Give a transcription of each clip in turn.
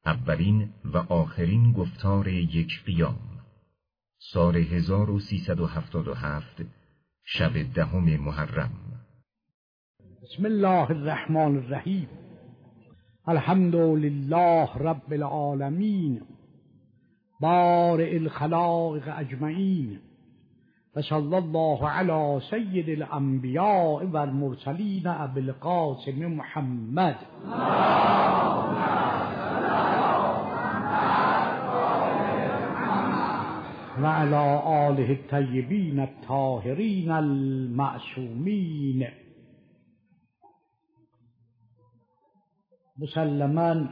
اولین و آخرین گفتار یک قیام، سال 1377، شب 10 محرم. بسم الله الرحمن الرحیم. الحمد لله رب العالمین بارئ الخلائق اجمعین و صلی الله علی سید الانبیاء و المرسلین ابی القاسم محمد و علی آله الطیبین الطاهرین المعصومین. مسلماً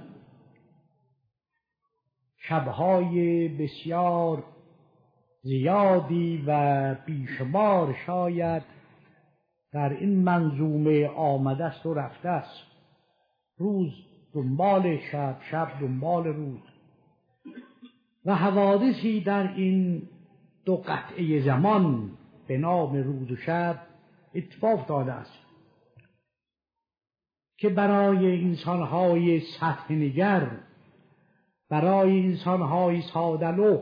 شبهای بسیار زیادی و بیشمار شاید در این منظومه آمده است و رفته است، روز دنبال شب، شب دنبال روز، و حوادثی در این دو قطعه زمان به نام روز و شب اتفاق افتاده است که برای انسان‌های سطح نگر، برای انسان‌های ساده‌لوح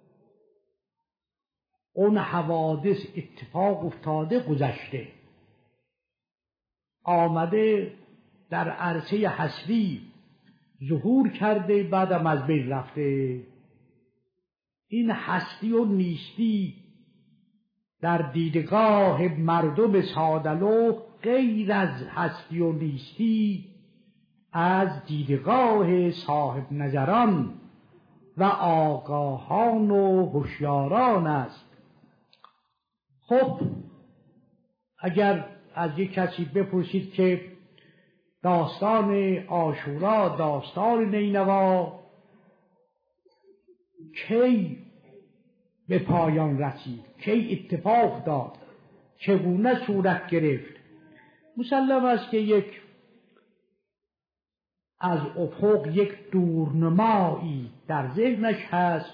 اون حوادث اتفاق افتاده، گذشته، آمده در عرصه هستی ظهور کرده، بعدم از بین رفته. این هستی و نیستی در دیدگاه مردم ساده‌لوح غیر از هستی و نیستی از دیدگاه صاحب نظران و آگاهان و هوشیاران است. خب اگر از یک کسی بپرسید که داستان عاشورا، داستان نینوا کی به پایان رسید، کی اتفاق داد، چگونه صورت گرفت، مسلم است که یک از افق یک دورنمایی در ذهنش هست،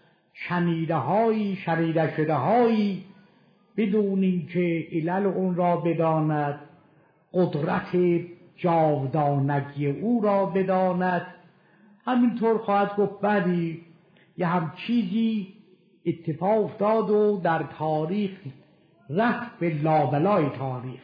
شنیده شده هایی بدون اینکه علل اون را بداند، قدرت جاودانگی او را بداند. همینطور خواهد گفت بعدی یه هم چیزی اتفاق افتاد و در تاریخ رفت به لابلای تاریخ،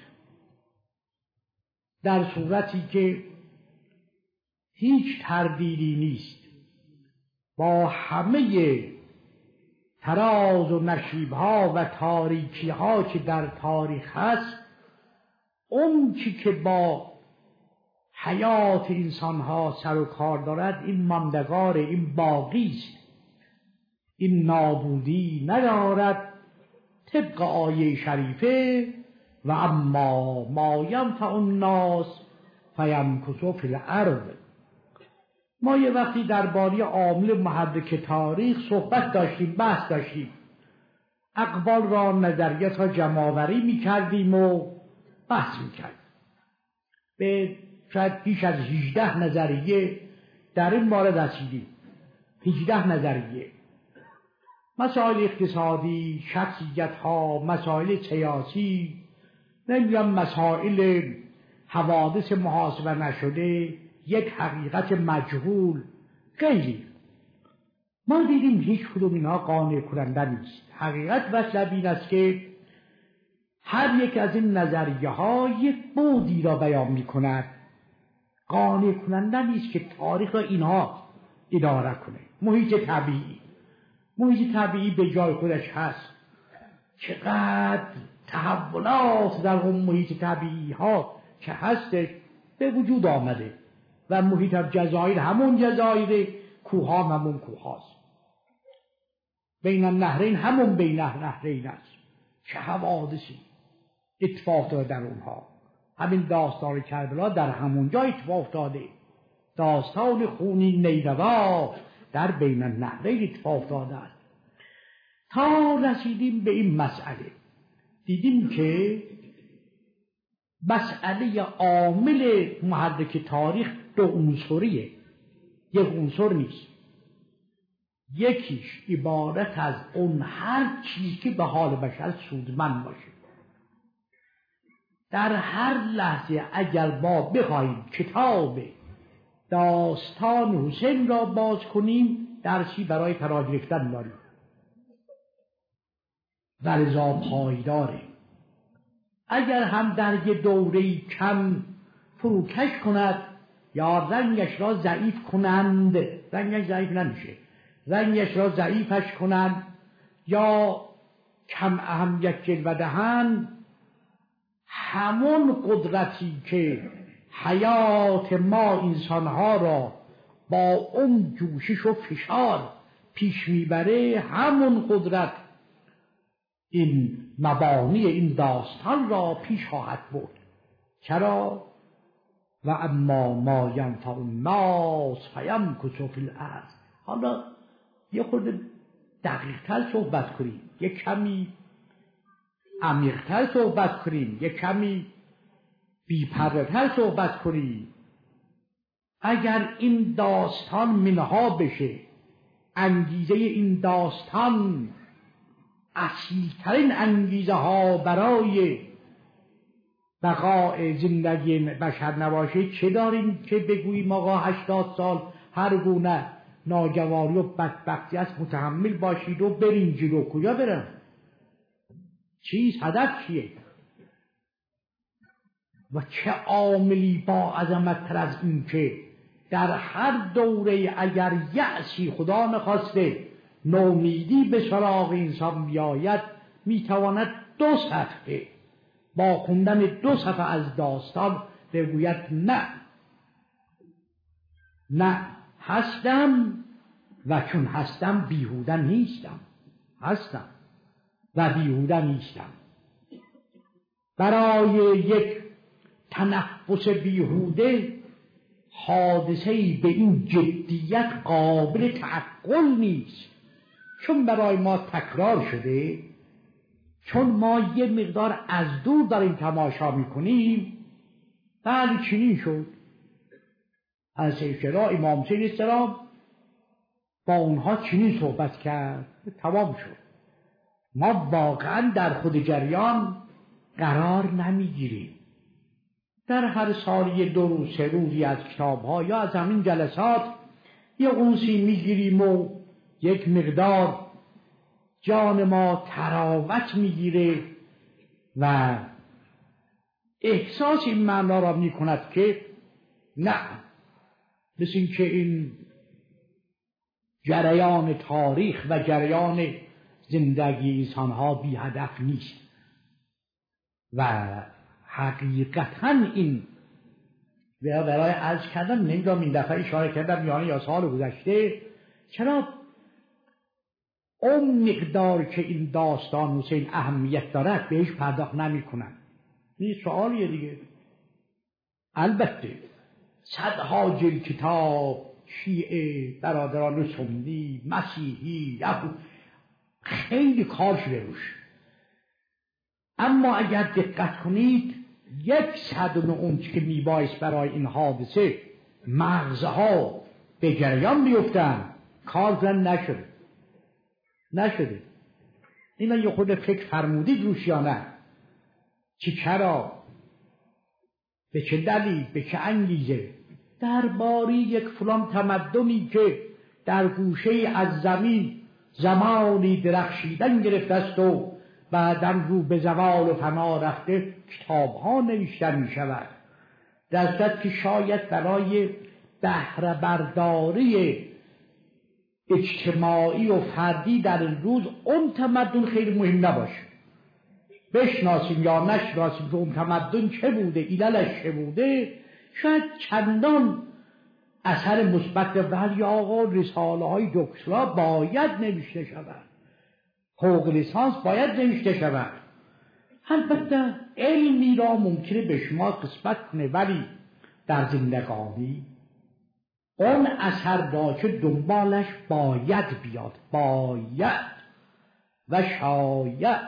در صورتی که هیچ تردیدی نیست. با همه تراز و نشیب‌ها و تاریکی‌ها که در تاریخ هست، اون چی که با حیات انسان‌ها سر و کار دارد، این ماندگار، این باقی است، این نابودی ندارد. طبق آیه شریفه و اما ما ینفع الناس فیمکث فی الارض. ما یه وقتی درباره عامل محرک تاریخ صحبت داشتیم، بحث داشتیم، اقوال را، نظریات را جمع‌آوری می‌کردیم و بحث می‌کردیم. به شاید بیش از 18 نظریه در این باره رسیدیم. 18 نظریه، مسائل اقتصادی، شخصیت‌ها، مسائل سیاسی، نمی‌گم مسائل حوادث محاسبه نشده، یک حقیقت مجهول، خیلی. ما دیدیم هیچ کدوم اینها قانع کننده نیست. حقیقت مطلب این است که هر یک از این نظریه ها یک بعدی را بیان می کند، قانع کننده نیست که تاریخ را اینها اداره کنه. محیط طبیعی به جای خودش هست، چقدر تحولات در اون محیط طبیعی ها که هست به وجود آمده، و محیط جزایر همون جزایر، کوها همون کوهاست، بین النهرین همون بین النهرین است. چه حوادثی اتفاق افتاده در اونها. همین داستان کربلا در همون جا اتفاق افتاده، داستان خونین نینوا در بین النهرین اتفاق افتاده است. تا رسیدیم به این مسئله، دیدیم که مسئله عامل محرک تاریخ دو عنصریه، یک عنصر نیست. یکیش عبارت از اون هر چیزی که به حال بشر سودمند باشه. در هر لحظه اگر ما بخواهیم کتاب داستان حسین را باز کنیم درسی برای فرا گرفتن داریم و لذا پایداره. اگر هم در یک دوره‌ای کم فروکش کند یا رنگش را ضعیف کنند، رنگش ضعیف نمیشه، رنگش را ضعیفش کنند یا کم اهمیت جلوه دهند، همون قدرتی که حیات ما انسانها را با اون جوشش و فشار پیش میبره، همون قدرت این مبانی این داستان را پیش خواهد برد. چرا؟ و اما ما ینفع الناس فیمکث فی الارض. حالا یه خورده دقیق‌تر صحبت کنیم، یه کمی عمیق‌تر صحبت کنیم، یه کمی بی‌پرده‌تر صحبت کنیم. اگر این داستان منها بشه، انگیزه این داستان اصیل‌ترین انگیزه ها برای بقای زندگی بشر نباشه، چه داریم که بگوییم آقا 80 سال هر گونه ناجوانی و بدبختی است متحمل باشید و برین جلو؟ کجا برن؟ چیز هدف چیه؟ و چه عاملی با عظمت تر از این که در هر دوره اگر یأسی خدا نخواسته نومیدی به سراغ انسان بیاید، میتواند 2 صفحه با خوندن 2 صفحه از داستان بگوید نه هستم و چون هستم بیهوده نیستم، هستم و بیهوده نیستم. برای یک تنفس بیهوده حادثه‌ای به این جدیت قابل تعقل نیست، چون برای ما تکرار شده، چون ما یه مقدار از دور داریم تماشا میکنیم. بله چنین شد. از اشتراع امام حسین السلام با اونها چنین صحبت کرد، تمام شد. ما واقعا در خود جریان قرار نمیگیریم. در هر سال 2 روز 3 روزی از کتاب‌ها یا از همین جلسات یه اونسی میگیریم و یک مقدار جان ما تراوت میگیره و احساس این معنا را میکند که نه، مثل این که این جریان تاریخ و جریان زندگی انسانها بی هدف نیست. و حقیقتا این برای عرض کردم، نمیدونم این دفعه اشاره کردم یا سال گذشته، چرا اون مقدار که این داستان حسین اهمیت دارد بهش پرداخت نمی کنن؟ این سوالیه دیگه. البته صدها جلد کتاب، شیعه، برادران سنی، مسیحی، یهود، خیلی کار شده روش. اما اگر دقت کنید 100 اون که میبایست برای این حادثه مغزها به جریان بیفتن کار نشده. اینا یه خود فکر فرمودید روش یا نه؟ چرا؟ به چه دلیل؟ به چه انگیزه؟ درباره یک فلان تمدنی که در گوشه از زمین زمانی درخشیدن گرفته است و بعداً رو به زوال و فنا رفته، کتاب‌ها نوشته می‌شود، در صورتی که شاید برای بهره برداری اجتماعی و فردی در این روز اون تمدن خیلی مهم نباشه. بشناسیم یا نشناسیم که اون تمدن چه بوده، عللش چه بوده، شاید چندان اثر مثبت، ولی آقا رساله های دکترا باید نوشته شود، فوق لیسانس باید نوشته شود. البته علمی را ممکنه به شما قسمت کنه، ولی در زندگانی اون اثر را که دنبالش باید بیاد، باید و شاید.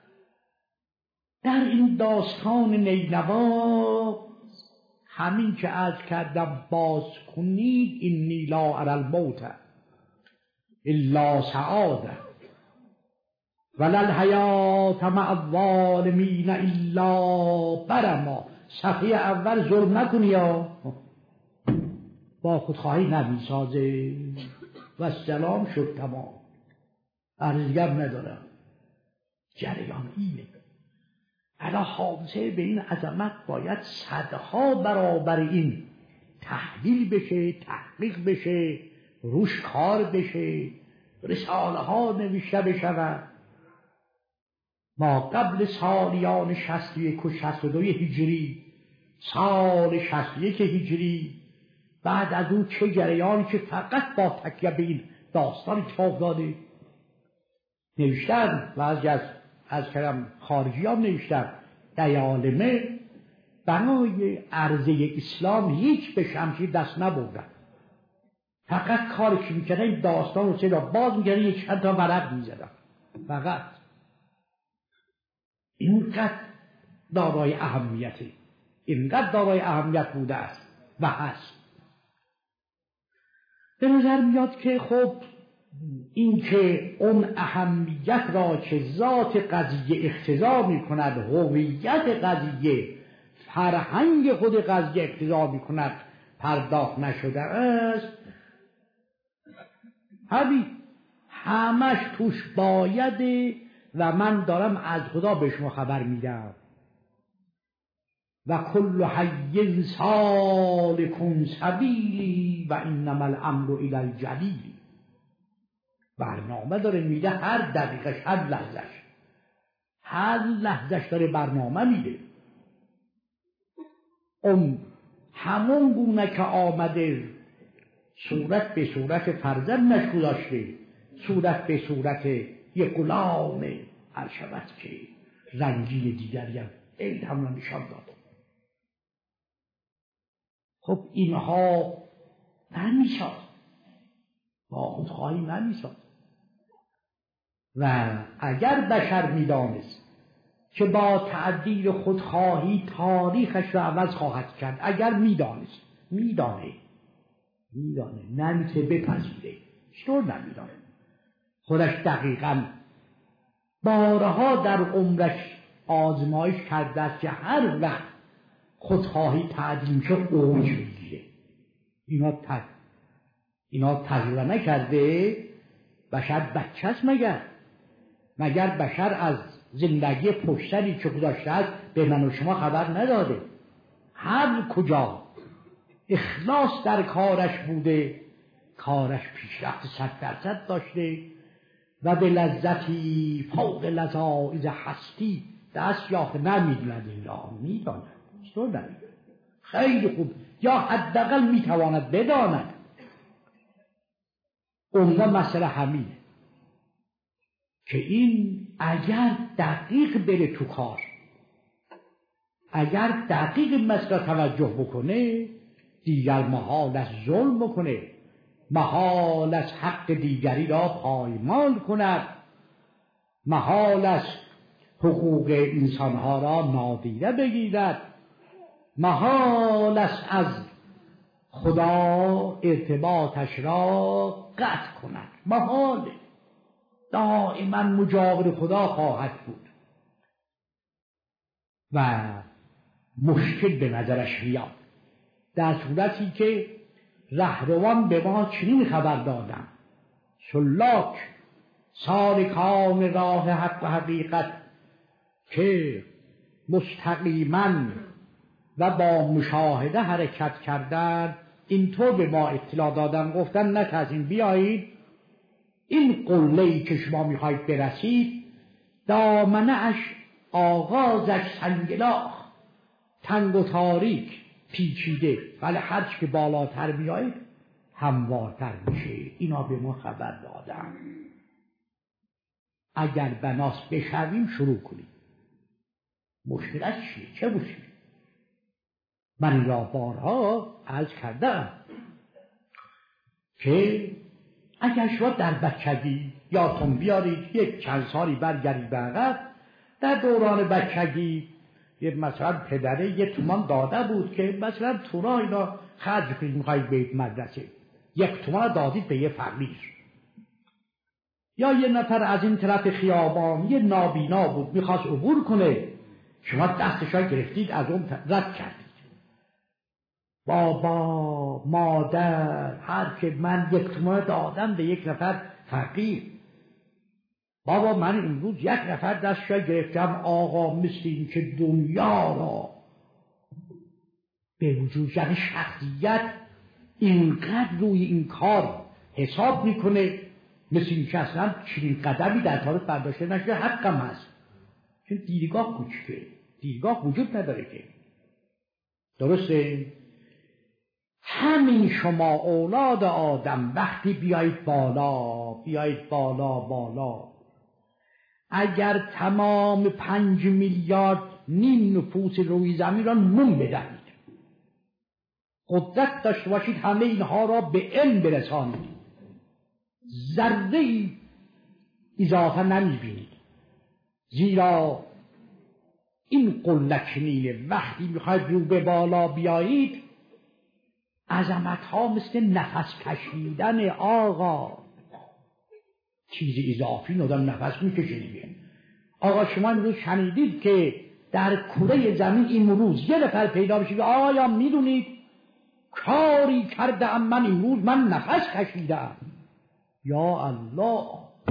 در این داستان نینوا همین که عرض کردم باز کنید، اینی لا اری الموت الا سعاده ولا الحیات مع الظالمین الا برما. صفحه اول ظلم نکنی یا با خودخواهی نمیسازه و سلام شد تمام. عرضگر ندارم. جریان اینه. الان حادثه به این عظمت باید صدها برابر این تحلیل بشه، تحقیق بشه، روش کار بشه، رساله ها نوشته بشود. ما قبل سالیان 61 و 62 هجری، سال 61 هجری، بعد از اون چه جریانی که فقط با تکیه به این داستان اتفاق داده نوشتن و از کلام خارجی هم نوشتن. دیالمه بنای عرضه اسلام هیچ به شمشیر دست نبردن، فقط کاری که میکردن این داستان رو چرا باز میکردن، یک چند تا ورق میزدن فقط. اینقدر دارای اهمیته، اینقدر دارای اهمیت بوده است و هست. به نظر میاد که خب این که اون اهمیت را که ذات قضیه اقتضا میکند، هویت قضیه، فرهنگ خود قضیه اقتضا میکند، پرداخت نشده است. همش توش بایده و من دارم از خدا به شما خبر میدم. و کل حی سالک سبیلی و انما الامر الی الجلیل. برنامه داره میده، هر دقیقش، هر لحظش داره برنامه میده. همون گونه که آمده صورت به صورت فرزندش گذاشته، صورت به صورت یک غلام عرشبت که رنگین دیگری هم این هم نشان داد. خب اینها نمیشاد، با خودخواهی نمیشاد. و اگر بشر میدانست که با تعدیل خودخواهی تاریخش را عوض خواهد کرد، اگر میدانه نمیشه بپذیره. چطور نمیدانه؟ خودش دقیقاً بارها در عمرش آزمایش کرده است که هر وقت خودخواهی تعدیل شد اوج میگیره. اینا تجربه نکرده؟ بشر بچه است مگر بشر از زندگی پشتری که گذاشته است به من و شما خبر نداده؟ هر کجا اخلاص در کارش بوده، کارش پیشرفت 100% داشته و به لذتی فوق لذایذ هستی دست یافته. نمیدوند این را، میداند. چطور نمیدوند؟ خیلی خوب، یا حداقل میتواند بداند. اونجا مسئله همینه که این اگر دقیق بره تو کار، اگر دقیق مسئله توجه بکنه، دیگر محال است ظلم بکنه، محال است حق دیگری را پایمال کند، محال است حقوق انسانها را نادیده بگیرد، محال است از خدا ارتباطش را قطع کند. محاله، دائما مجاور خدا خواهد بود و مشکل به نظرش میاد. در صورتی که رهروان به ما چنین خبر دادن: سلاک سالکان راه حق و حقیقت که مستقیما و با مشاهده حرکت کردن، اینطور به ما اطلاع دادن، گفتن نترسین، بیایید این قله‌ای که شما میخواید برسید دامنه اش، آغازش سنگلاخ، تنگ و تاریک، پیچیده، ولی هرچی که بالاتر میایید هموارتر میشه. اینا به ما خبر دادن. اگر بناس بشویم شروع کنیم. مشکلت چیه؟ چه مشکل؟ من را بارها عرض کردم که اگر شما در بچگی یادتون بیارید، یک چند سالی برگردید به عقب، در دوران بچگی مثلا پدره یه تومان داده بود که مثلا تو راه اینا خرج کنید، میخواید برید مدرسه، 1 تومان دادید به یه فقیر. یا یه نفر از این طرف خیابان یه نابینا بود میخواست عبور کنه، شما دستش را گرفتید از اون رد کردید بابا، مادر، هر که من 1 تومان دادم به 1 نفر فقیر. بابا من امروز 1 نفر دستش گرفتم، آقا مثل این که دنیا را به وجود، یعنی شخصیت اینقدر روی این کار حساب میکنه مثل این که اصلا چنین قدمی در تاریخ برداشته نشده، حقم هست. چون دیدگاه کوچکه، دیدگاه وجود نداره که. درسته؟ همین شما اولاد آدم وقتی بیایید بالا، اگر تمام 5 میلیارد نیم نفوس روی زمین را نون بدهید، قدرت داشته باشید همه اینها را به علم برسانید، ذره اضافه نمیبینید. زیرا این قلچنینه. وقتی میخواید رو به بالا بیایید، عظمت ها مثل نفس کشیدن. آقا چیز اضافی ندارم، نفس میکشید. آقا شما امروز شنیدید که در کره زمین امروز 1 نفر پیدا بشه که آیا میدونید کاری کردم من امروز، من نفس کشیدم. یا الله،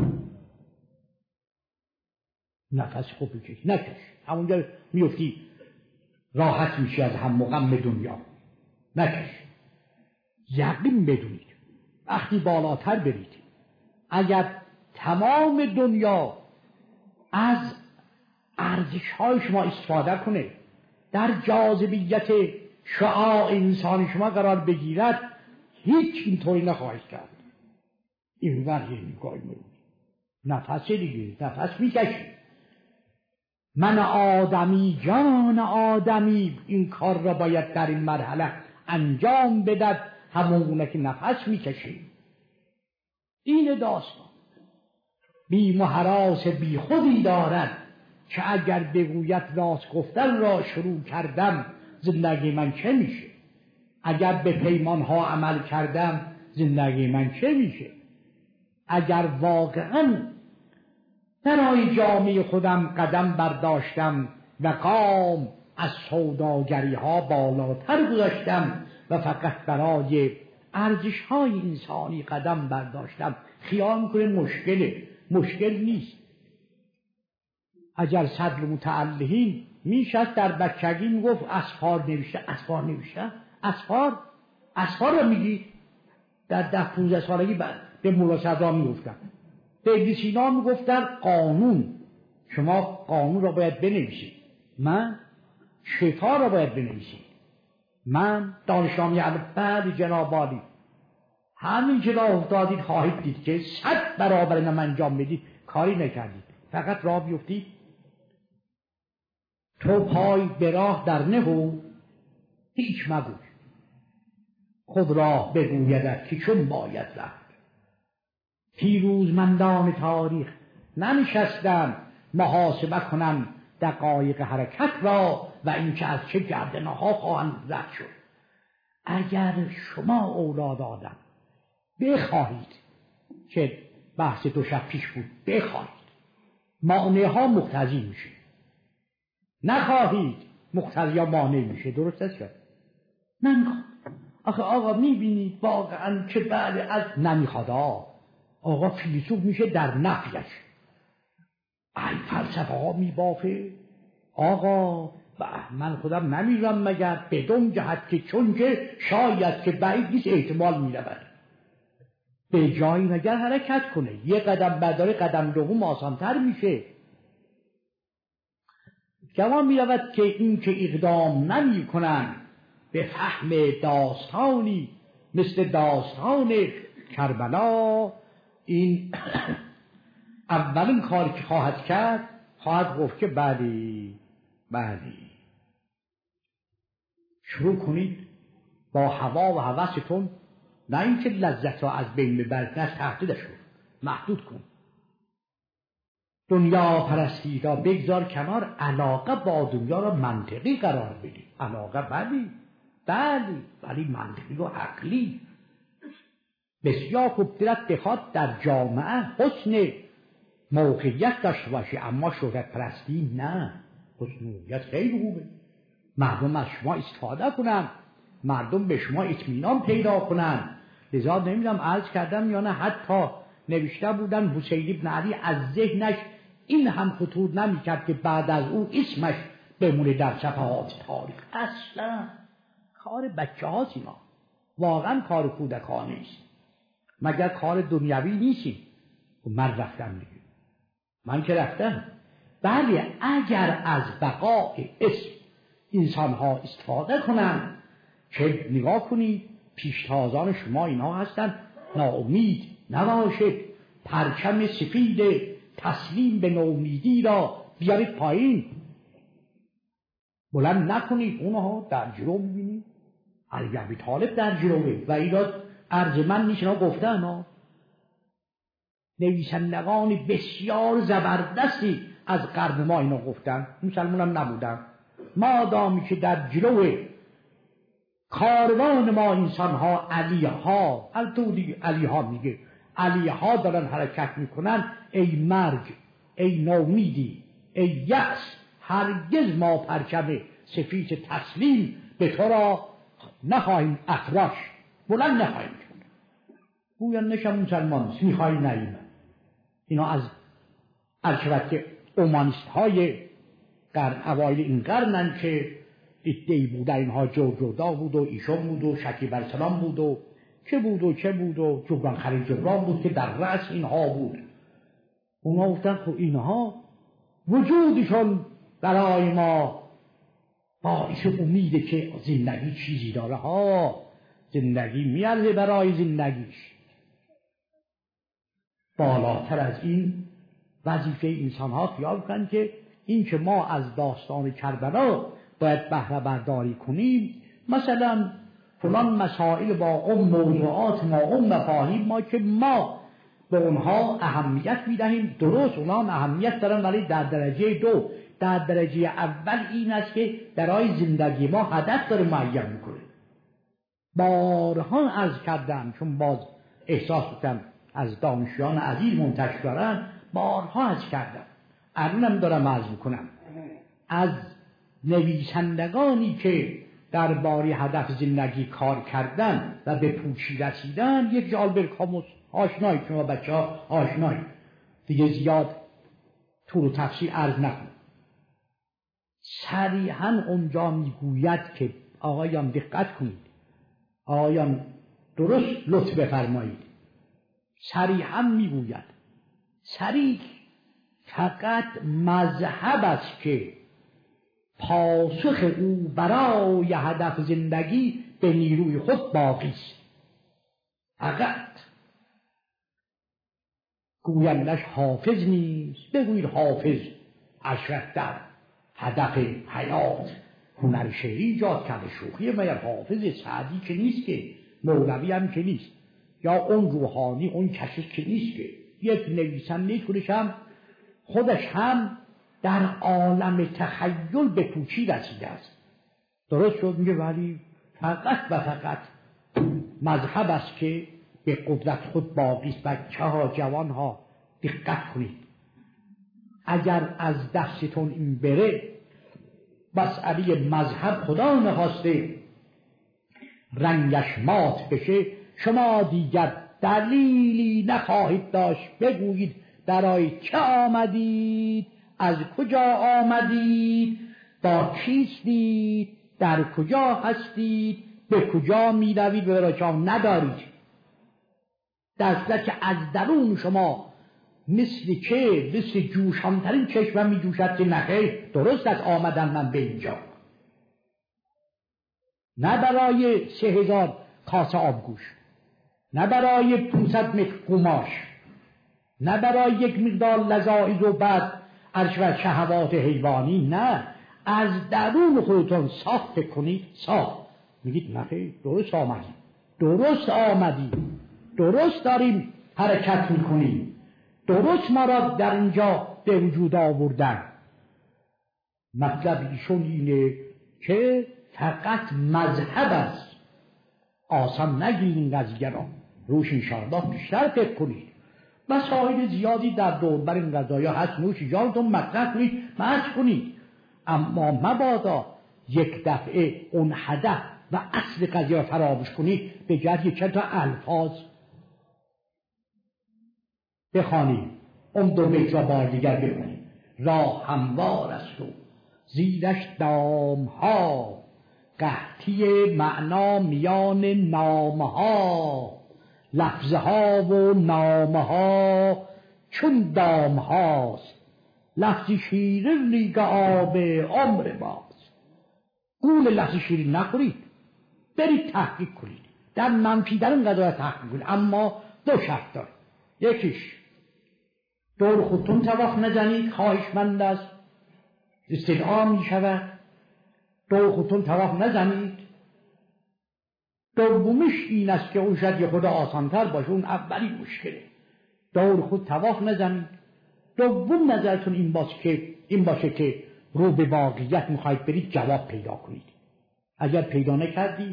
نفس خوب بکش، نکش. همونجا میفتی راحت میشی از هم غم دنیا. نکش. یقین بدونید وقتی بالاتر برید، اگر تمام دنیا از ارزش های شما استفاده کنه، در جاذبیت شعاع انسان شما قرار بگیرد، هیچ اینطوری نخواهید کرد. این وحی نگاه می‌کنید، نفس دیگه، نفس میکشید. من آدمی، جان آدمی این کار را باید در این مرحله انجام بدد، همونه که نفس میکشید. این داستان بیم و هراس بی خودی دارد که اگر بگوید راست گفتن را شروع کردم، زندگی من چه میشه؟ اگر به پیمان ها عمل کردم، زندگی من چه میشه؟ اگر واقعا برای جامعه خودم قدم برداشتم و قام از سوداگری ها بالاتر گذاشتم و فقط برای ارزش های انسانی قدم برداشتم، خیال میکنه مشکل نیست. اگر صدر متعلهین میشد در بچگی میگفت اسفار نوشته. اسفار رو میگی در 10-15 سالگی به مولا صدرا میگفتن. به ابن سینا میگفتن قانون، شما قانون را باید بنویسید، من شفا را باید بنویسید، من دانشنامه بعد جناب عالی. همین که راه افتادید خواهید دید که 100 برابر اینم انجام بدید کاری نکردید، فقط راه بیفتید. تو پای به راه در نهو، هیچ مگوی، خود راه بگویدت که چون باید رفت. پیروزمندان تاریخ ننشستند محاسبه کنند دقایق حرکت را و اینکه از چه گردنها خواهند رد شد. اگر شما اولاد آدم بخواهید که بحث 2 شب پیش بود، بخواهید مانعها مقتضی میشه، نخواهید مقتضی مانع میشه. درست است؟ نمیخواد. آقا میبینید واقعا که بعد از نمیخواد. آقا فیلسوف میشه در نفیش. ای فلسفه ها میبافه. آقا من خودم نمیرم مگر بدون جهت که چون که شاید که بعید نیست احتمال میرود به جایی مگر حرکت کنه. 1 قدم برداره، قدم دوم آسانتر میشه. جوان میرود که این که اقدام نمی کنن به فهم داستانی مثل داستان کربلا، این اولین کاری که خواهد کرد، خواهد گفت که بلی شروع کنید با هوا و هوستون، نه اینکه لذت را از بین ببرید، نه تهدیدش کن، محدود کن. دنیا پرستی را بگذار کنار، علاقه با دنیا را منطقی قرار بدید. علاقه ولی منطقی و عقلی. بسیار خوب دلت بخواد در جامعه حسن موقعیت داشته باشی، اما شهرت پرستی نه. حسن موقعیت خیلی خوبه، مردم از شما استفاده کنن، مردم به شما اطمینان پیدا کنن. لذا نمیدونم عرض کردم یا نه، حتی نوشته بودن حسین بن علی از ذهنش این هم خطور نمیکرد که بعد از او اسمش بمونه در صفحات تاریخ. اصلا کار بچه هاست اینا، واقعا کار کودکانه است. مگر کار دنیوی نیستی؟ من رفتم دیگه، من که رفتم. بله اگر از بقاء اسم انسان ها استفاده کنن، که نگاه کنید پیشتازان شما اینا هستن، ناامید نباشید، پرچم سفید تسلیم به ناامیدی را بیارید پایین، بلند نکنید. اونها در جلو میبینید علی ابی طالب در جلوه و اینا عرض من نیست، اینا گفتن ها. نویسندگان بسیار زبردستی از قرن ما اینا گفتن، مسلمان هم نبودن. مادامی که در جلو کاروان ما انسان ها علی ها میگه علی ها دارن حرکت میکنن، ای مرگ، ای نومیدی، ای یأس، هرگز ما پرچم سفید تسلیم به تو را نخواهیم افراش، بلند نخواهیم کنیم. گویان نشم مسلمان نیست، میخواهی ناییم. اینا از الشبت که اومانیست های اوایل این قرنن که ادعی بوده اینها جوجودا بود و ایشون بود و شکیب السلام بود و چه بود و جبران خلیل جبران بود که در رأس اینها بود. اونا گفتن خب اینها وجودشون برای ما باعث امیده که زندگی چیزی داره ها، زندگی میارزه برای زندگیش. بالاتر از این وظیفه انسان ها خیال کنن که این که ما از داستان کربلا باید بهره برداری کنیم، مثلا فلان مسائل با اون موضوعات ما اون مفاهیم ما که ما به اونها اهمیت میدهیم، درست اونها اهمیت دارن، ولی در درجه دو. در درجه اول این است که برای زندگی ما هدف داره معین میکنه. بارها عرض کردم، چون باز احساس بودم از دانشیان عزیز منتشر دارن، بارها عرض کردم، الانم دارم عرض میکنم، از نویسندگانی که درباره هدف زندگی کار کردن و به پوچی رسیدن، یک آلبرت کاموس آشنایی، شما بچه ها آشنایی دیگه، زیاد طول و تفصیل عرض نکنم. صریحاً اونجا میگوید که آقایان دقت کنید، آقایان درست لطف بفرمایید، صریحاً میگوید صریح فقط مذهب است که پاسخ او برای هدف زندگی به نیروی خود باقی است. فقط گویندش حافظ نیست، بگویید حافظ اشرف در هدف حیات هنر شعری ایجاد کرده، شوخی مگر حافظ سعدی که نیست، که مولوی هم که نیست، یا اون روحانی اون کشش که نیست، که یک نویسنده خودش هم در عالم تخیل به پوچی رسیده است. درست شد میگه، ولی فقط و فقط مذهب است که به قدرت خود باقی است. بچه ها، جوان ها دقت کنید، اگر از دستتون این بره، مسئله مذهب خدا نخواسته رنگش مات بشه، شما دیگر دلیلی نخواهید داشت بگویید برای چه آمدید، از کجا آمدید، با کیستید، در کجا هستید، به کجا می روید و برای چه ندارید. در که از درون شما مثل جوشانترین چشمم می جوشد که نخیر، درست از آمدن من به اینجا، نه برای 3000 کاسه آبگوش، نه برای 500 متر قماش، نه برای یک مقدار لذائذ و بعد عرش و شهوات حیوانی، نه، از درون خودتون صاف فکر کنید. صاف میگید نخیر، درست آمدیم، درست داریم حرکت میکنیم، درست ما را در اینجا به وجود آوردن. مطلب ایشون اینه که فقط مذهب است. آسان نگیرید این قضیه را، روش انشاءالله بیشتر فکر کنید. مسائل زیادی در دور بر این قضایا هست، نوش جانتون مطرح کنید، بحث کنید، اما مبادا یک دفعه اون هدف و اصل قضیه فراموش کنی، به جهت چند تا الفاظ بخوانیم. اون دو بیت را بار دیگر بخونیم. راه هموار است و زیرش دامها، قحطی معنا میان نامها، لفظها و نامها چون دامهاست، لفظ شیرین لیگ آب عمر ماست. گول لفظ شیرین نخورید، برید تحقیق کنید، در منفی در این قضایه تحقیق کنید، اما دو شرط داره. یکیش دور خودتون طواف نزنید، خواهشمند است، استدعا می شود دور خودتون طواف نزنید. دومیش این است که اون شاید یه خود آسانتر باشه، اون اولی مشکله، دور خود طواف نزنید. دوم نظرتون این باشه که رو به واقعیت میخواید برید جواب پیدا کنید. اگر پیدا نکردید،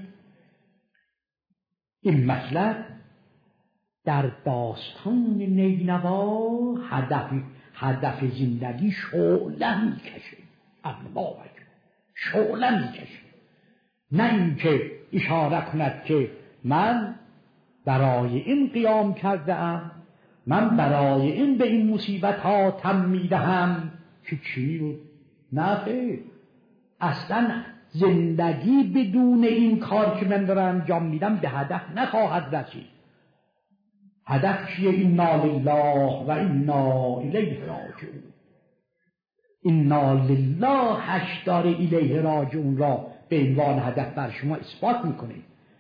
این مطلب در داستان نینوا هدف زندگی شعله میکشه، الله شعله میکشه، نه اینکه اشاره کند که من برای این قیام کرده ام، من برای این به این مصیبت ها تن میدهم که چی بود. نه خیر، اصلا زندگی بدون این کار که من دارم انجام میدم به هدف نخواهد رسید. هدف چیه؟ انا لله و انا الیه راجعون. انا لله هشدار الیه راجعون را به عنوان هدف بر شما اثبات میکنه.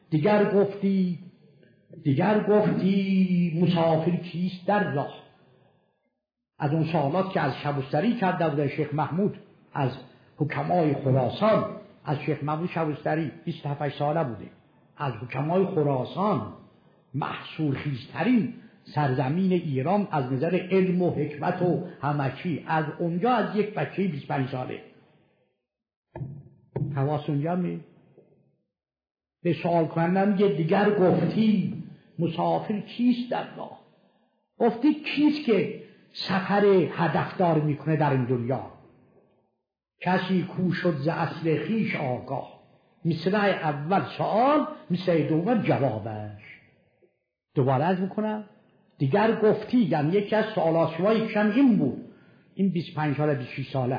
دیگر گفتی مسافر کیست در راه. از اون سوالات که از شبستری کرده بود شیخ محمود از حکمای خراسان، از شیخ محمود شبستری 27 ساله بوده، از حکمای خراسان محصول خیزترین سرزمین ایران از نظر علم و حکمت و همه چی، از اونجا از یک بچه 25 ساله حواس اونجا می به سوال کنندم یه دیگر گفتی مسافر کیست در راه. گفتی کیست که سفر هدفدار میکنه در این دنیا؟ کسی کو شد ز اصل خویش آگاه. مثل اول سوال، مثل دوم جوابش. دوباره عرض میکنم، دیگر گفتی، یعنی یکی از سوالات شما یکشم این بود، این 25 ساله 26 ساله.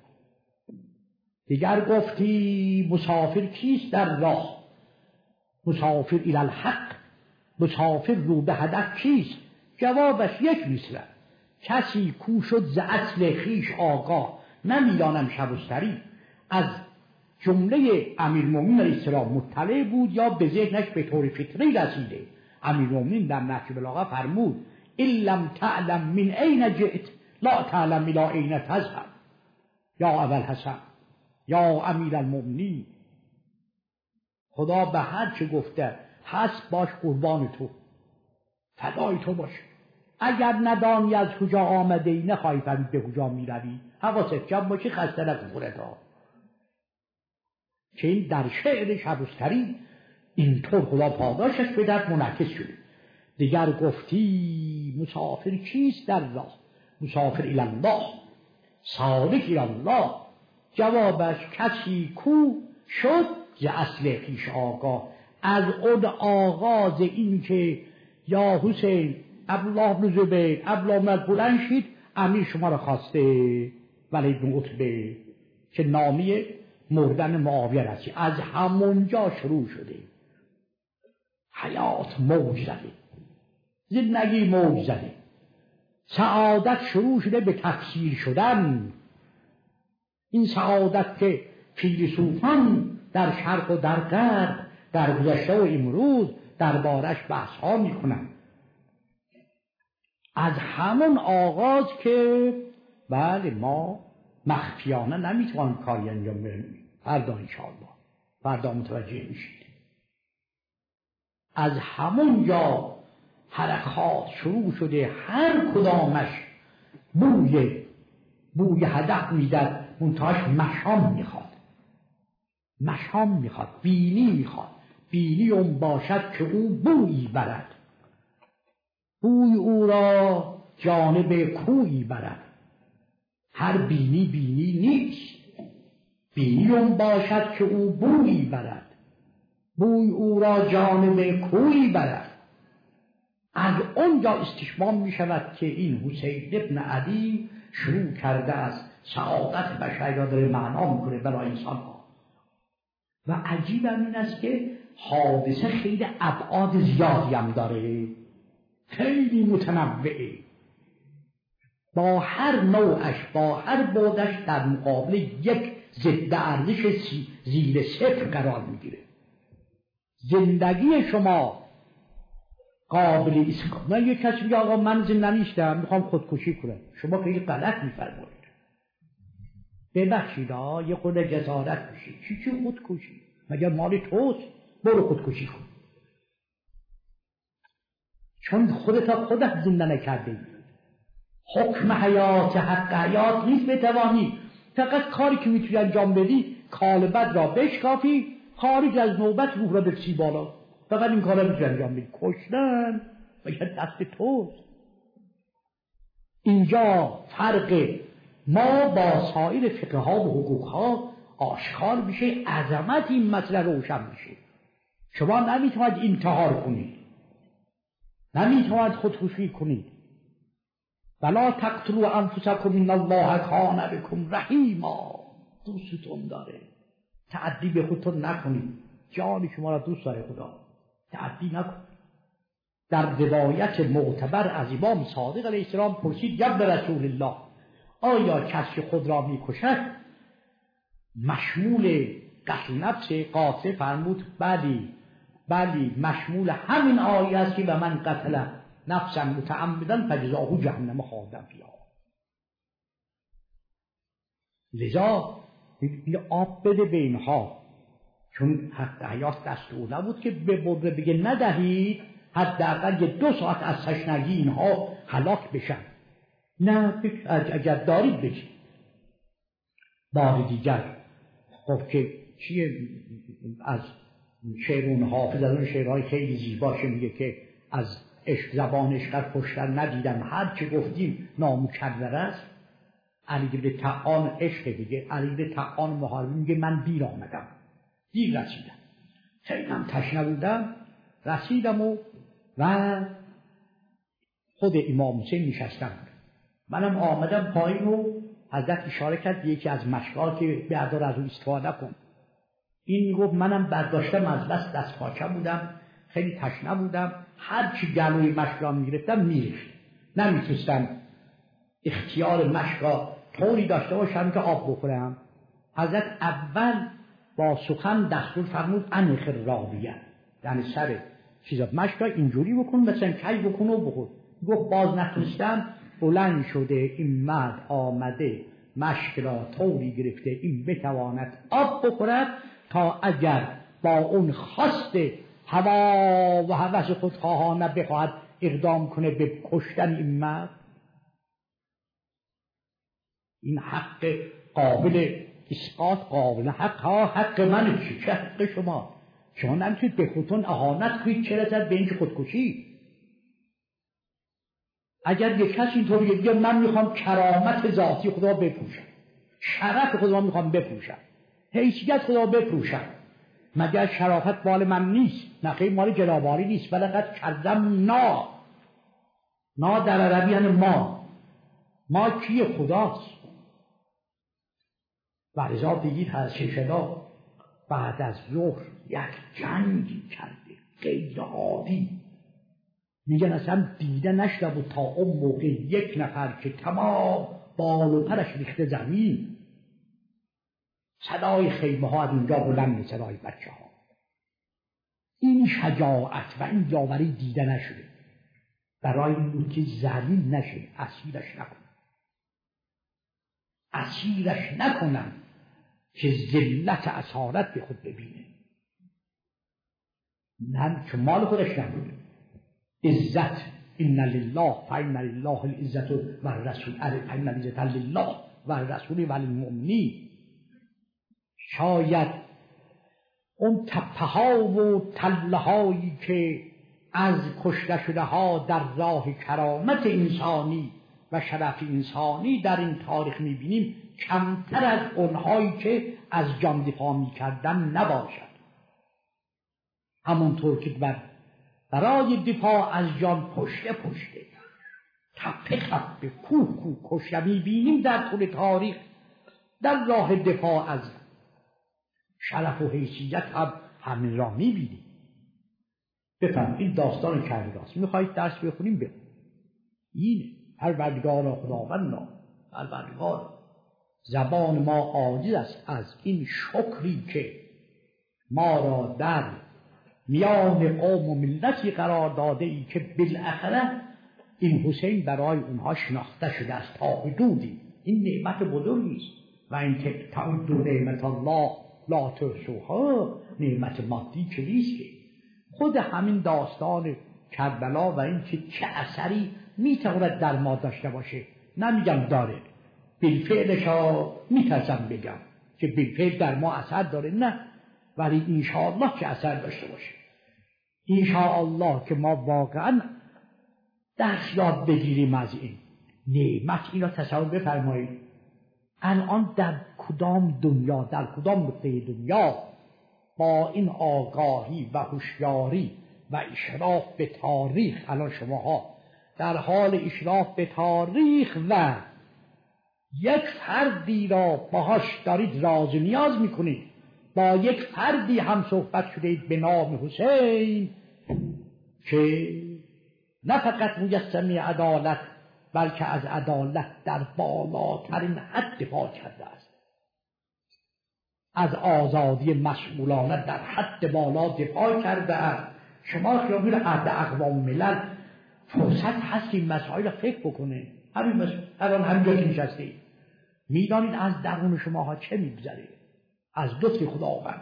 دیگر گفتی مسافر کیست در راه، مسافر الی الحق، مسافر رو به هدف کیست؟ جوابش یک مثل کسی کو شد ز اصل خویش آگاه. نمیدانم شبستری از جمله امیرالمومنین علیه السلام مطلع بود یا به ذهنش به طور فطری رسیده. امیرالمومنین در نهج البلاغه فرمود ان لم تعلم من این جئت لا تعلم الی این تذهب. یا ابوالحسن، یا امیرالمومنین، خدا به هر چه گفته هست باش قربان تو، فدای تو باش. اگر ندانی از کجا آمده ای، نخواهی فهمید به کجا می روی. حواست جمع باشی، خسته نکنه تا که این در شعر شبستری اینطور خدا پاداشش به در منعکس شده. دیگر گفتی مسافر کیست در راه، مسافر الی الله، سالک الی الله. جوابش کسی کو شد ز اصل خویش آگاه. از اون آغاز این که یا حسین عبدالله بن زبیر عبدالله بلند شید، امیر شما را خواسته، ولید بن عتبه که نامی مردن معاویه رسید، از همونجا شروع شده. حیات موج زده، زندگی موج زده، سعادت شروع شده به تفسیر شدن. این سعادت که فیلسوفان در شرق و در غرب، در گذشته و امروز دربارش بحث ها میکنن، از همون آغاز که بله ما مخفیانه نمیتوانیم کاری انجام بدیم. فردا انشاءالله، فردا متوجه میشید. از همون جا حرکات شروع شده، هر کدامش بوی هدف میدد، منتهاش مشام میخواد، مشام میخواد، بینی میخواد. بینی اون باشد که او بویی برد، بوی او را جانب کویی برد. هر بینی بینی نیست، بینی اون باشد که او بویی برد. بوی او را جانب کوی برد. از اونجا استشمام می شود که این حسین ابن علی شروع کرده است سعادت بشر را داره معنا میکنه برای انسان ها. و عجیب این است که حادثه خیلی ابعاد زیادی هم داره، خیلی متنوعه، با هر نوعش با هر بعدش در مقابل یک ضد ارزش زیر صفر قرار میگیره. زندگی شما قابل است. من یک کسی میگه آقا من زنده نیستم میخوام خودکشی کنم، شما خیلی غلط میفرمایید. ببخشید یه خود جسارت بشید. چی خودکشی؟ مگر مال توست؟ برو خودکشی کن، چون خودت زنده نکرده ای. حکم حیات حق حیات نیست بتوانی، فقط کاری که میتونی انجام بدی کالبد را بشکافی، خارج از نوبت روح را برسی بالا، فقط این کار را میتونی انجام بدی. کشتن باید دست توست. اینجا فرق ما با سایر فقه ها و حقوق ها آشکار میشه، عظمت این مسئله روشن میشه. شما نمیتواند انتحار کنید، نمیتواند خودکشی کنید. ولا تقتلوا انفسکم ان الله کان بکم رحیما. دوستتون داره، تعدی به خودتون نکنید. جان شما را دوست داره خدا، تعدی نکنید. در روایت معتبر از امام صادق علیه السلام پرسید یا رسول الله، آیا کسی خود را میکشد مشمول قتل نفس قاطع؟ فرمود بلی مشمول همین آیه است که و من قتل نفسا متعمدا فجزاؤه جهنم خالدا فیها. لذا آب بده به اینها، چون حق حیات دست او نبود که به بره بگه ندهید، حداقل یه 2 ساعت از تشنگی اینها هلاک بشن. نه اگر دارید بگید. بار دیگر خب که چیه از شعرون حافظ، از اون شعرهای خیلی زیباشه، میگه که از عشق زبان عشق خوشتر ندیدم، هر چه گفتیم نامکرر است. علی بن طعان عشق دیگه، علی بن طعان محاربی میگه من دیر آمدم، دیر رسیدم، خیلی هم تشنه بودم، رسیدم و خود امام حسین نشستم، منم آمدم پایین و حضرت اشاره کرد یکی از مشکات که بعدا از اون استفاده کن. این میگفت منم برداشتم از بس دست پاچه بودم، خیلی تشنه بودم، هر چی گلوی مشکا میگرفتم میریخت، نمیتونستم اختیار مشکا طوری داشته باشم که آب بخورم. حضرت اول با سخن دستور فرمود انخ راویه، یعنی سر چیزا مشکا اینجوری بکن مثلا کی بکن و بخور. گفت باز نتونستم، بلند شده این مرد آمده مشک را طوری گرفته این بتواند آب بخورد تا اگر با اون خواست هوا و هوس خودخواهانه بخواهد اقدام کنه به کشتن این مرد. این حق قابل اسقاط، قابل حق من چه حق شما؟ شما نمیتونید به خودتون اهانت کنید چه رسد به اینکه خودکشی. اگر یک کسی اینطوری بگه من میخوام کرامت ذاتی خدا بپوشم، شرف خدا میخوام بپوشم، حیثیت خدا بپوشم، مگر شرافت مال من نیست؟ نخیر مال جنابعالی نیست. ولقد کردم نا در عربی یعنی ما کی؟ خداست. و لذا بگید از ششدا بعد از ظهر یک جنگی کرده غیر عادی، میگن اصلا دیده نشده بود تا اون موقع یک نفر که تمام بال و پرش ریخته زمین، صدای خیمه ها از اونجا بلند، صدای بچه ها. این شجاعت و این یاوری دیده نشده، برای این بود که ذلیل نشه، اسیرش نکنن که ذلت اسارت به خود ببینه. نه چون مال خودش نبود. عزت ان لله فإن لله العزت و الرسول فإن العزت لله و الرسول و للمؤمنین. شاید اون تپه ها و تله هایی که از کشته شده ها در راه کرامت انسانی و شرف انسانی در این تاریخ میبینیم کمتر از اونهایی که از جان دفاع میکردن نباشد. همونطور که برای دفاع از جان پشت پشته، تپه تپه، کوه کوه کشته می‌بینیم در طول تاریخ در راه دفاع از شرف و حیثیت هم همین را می‌بینیم. بفهم این داستان کربلاست. می‌خواید درس بخونیم؟ بخونیم. اینه پروردگارا خداوندا، پروردگارا زبان ما عاجز است از این شکری که ما را در میان قوم و ملتی قرار داده ای که بالاخره این حسین برای اونها شناخته شده است تا حدودی. این نعمت بزرگی است و این که تعدوا نعمت الله لا تحصوها، نعمت مادی که نیست. که خود همین داستان کربلا و این که چه اثری میتواند در ما داشته باشه، نمیگم داره، بالفعلش ها میترسم بگم که بالفعل در ما اثر داره، نه، ولی انشاءالله که اثر داشته باشه. انشاءالله که ما واقعا درس یاد بگیریم از این نعمت. این را تصور بفرمایید الان در کدام دنیا، در کدام نقطه دنیا با این آگاهی و هوشیاری و اشراف به تاریخ، الان شماها در حال اشراف به تاریخ و یک فردی را باهاش دارید راز و نیاز میکنید، با یک فردی هم صحبت شدید به نام حسین که نه فقط مجسمه عدالت بلکه از عدالت در بالاترین حد دفاع کرده است، از آزادی مسئولانه در حد بالا دفاع کرده است. شما خیابون عهد اقوام ملل فرصت هست این مسائل را فکر بکنه. الان همینجا که نشسته میدانید از درون شماها چه میگذره، از لطف خداوند.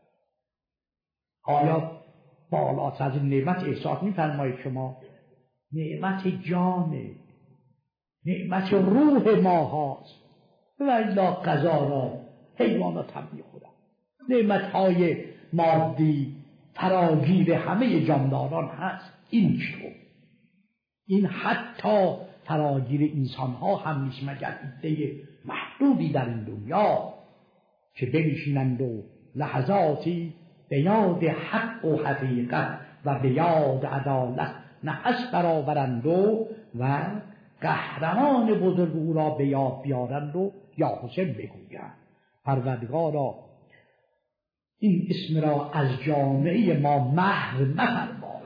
آیا بالاتر از این نعمت احساس میفرمایید شما؟ نعمت جانه، نعمت روح ما هاست و الا قضا را حیوانات هم میخورن. نعمتهای مادی فراگیر همه جانداران هست. این چطور؟ این حتی فراگیر انسان ها هم نیست مگر عده محدودی در این دنیا که بنشینند و لحظاتی به یاد حق و حقیقت و به یاد عدالت نفس برآورند و قهرمان بزرگ او را به یاد بیارند و یا حسین بگویند. پروردگارا این اسم را از جامعه ما محو مفرما.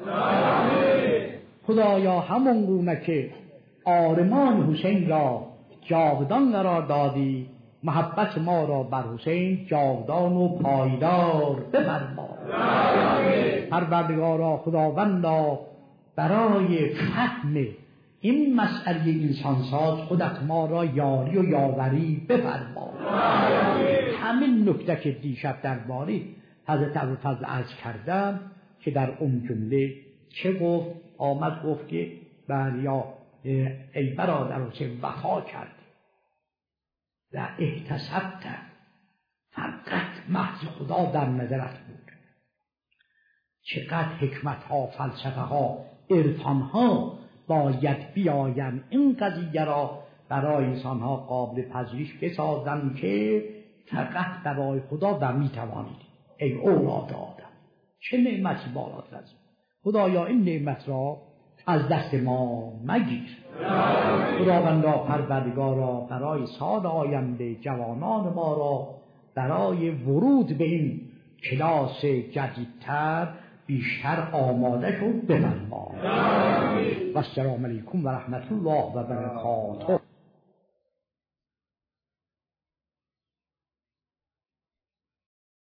خدایا همون گونه که آرمان حسین را جاودان قرار دادی، محبت ما را بر حسین جاودان و پایدار بفرما. پروردگارا خداوندا برای فهم این مسئله انسانساز خودت ما را یاری و یاوری بفرما. همین نکته که دیشب درباره حضرت ابوالفضل عرض کردم که در اون جمله چه گفت؟ آمد گفت که یا ای برادر حسین وفا کردی و احتسبت، فقط محض خدا در نظرت بود. چقدر حکمت ها، فلسفه ها، عرفان ها باید بیاین این قضیه را برای انسان ها قابل پذیرش بسازن که فقط برای خدا و میتوانید. ای اولاد آدم، چه نعمتی بالاتر از خدایا این نعمت را از دست ما مگیر. خداوندا پروردگارا برای سال آینده جوانان ما را برای ورود به این کلاس جدیدتر بیشتر آماده شد بفرما. و السلام علیکم و رحمت الله و برکاته.